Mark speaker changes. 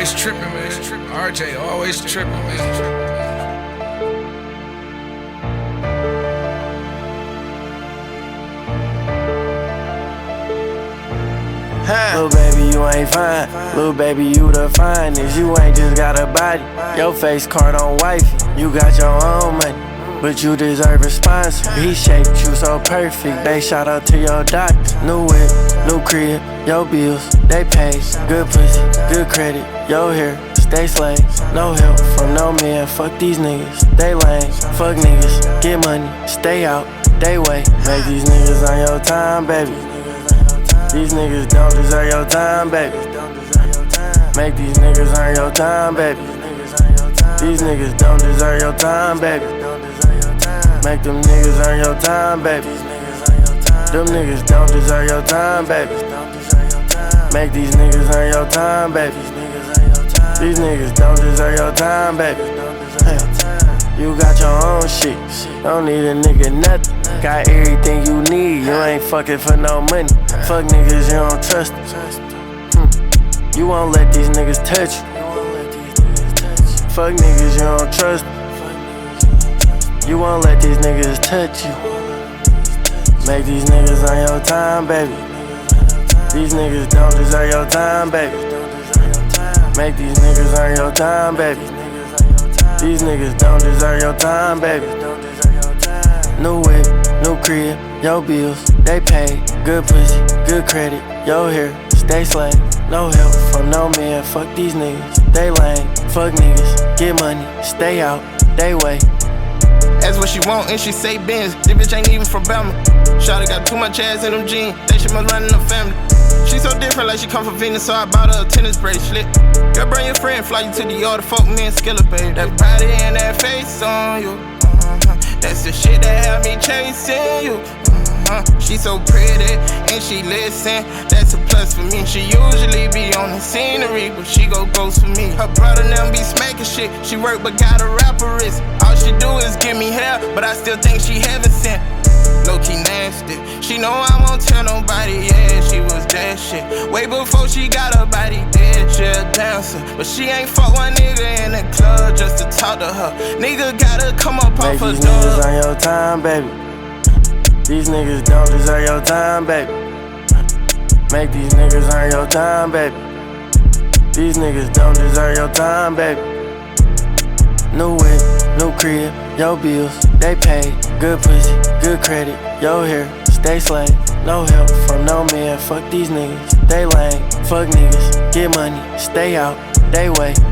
Speaker 1: always tripping, man. RJ always tripping, man.
Speaker 2: Little baby, you ain't fine. Little baby, you the finest. You ain't just got a body. Your face card on wifey. You got your own money, but you deserve a sponsor. He shaped you so perfect. They shout out to your doctor. New whip, new crib, your bills, they pay. Good pussy, good credit, your hair, stay slay. No help from no man, fuck these niggas, they lame. Fuck niggas, get money, stay out, they way. Make these niggas on your time, baby. These niggas don't deserve your time, baby. Make these niggas earn your time, baby. These niggas don't deserve your time, baby. Make them niggas earn your time, baby. Them niggas don't deserve your time, baby. Make these niggas earn your time, baby. These niggas don't deserve your time, baby. You got your own shit, don't need a nigga nothing. Got everything you need, you ain't fucking for no money. Fuck niggas you don't trust. You won't let these niggas touch you. Fuck niggas you don't trust. You won't let these niggas touch you. Make these niggas on your time, baby. These niggas don't deserve your time, baby. Make these niggas earn your time, baby. These niggas don't deserve your time, baby. New whip, new crib, your bills, they pay. Good pussy, good credit, your hair, stay slay. No help from no man, fuck these niggas, they lame. Fuck niggas, get money, stay out, they way.
Speaker 3: That's what she want and she say Benz. This bitch ain't even from Bama. Shawty got too much ass in them jeans, that shit must run in the family. She so different like she come from Venus, so I bought her a tennis bracelet. Girl, bring your friend, fly you to the yard, fuck me and Skilla, babe. That body and that face on you, that's the shit that had me chasing you. She so pretty and she listen, that's a plus for me. She usually be on the scenery, but she go ghost for me. Her brother now be smacking shit, she work but got a rapper wrist. All she do is give me hell, but I still think she heaven sent. Low-key nasty, she know I won't tell nobody, yeah, she was that shit. Way before she got her body dead, she a dancer. But she ain't fuck one nigga in the club just to talk to her. Nigga gotta come up off her door.
Speaker 2: Make these niggas on your time, baby. These niggas don't deserve your time, baby. Make these niggas earn your time, baby. These niggas don't deserve your time, baby. New whip, new crib, your bills, they pay. Good pussy, good credit, your hair, stay slay. No help from no man, fuck these niggas, they lame. Fuck niggas, get money, stay out, they way.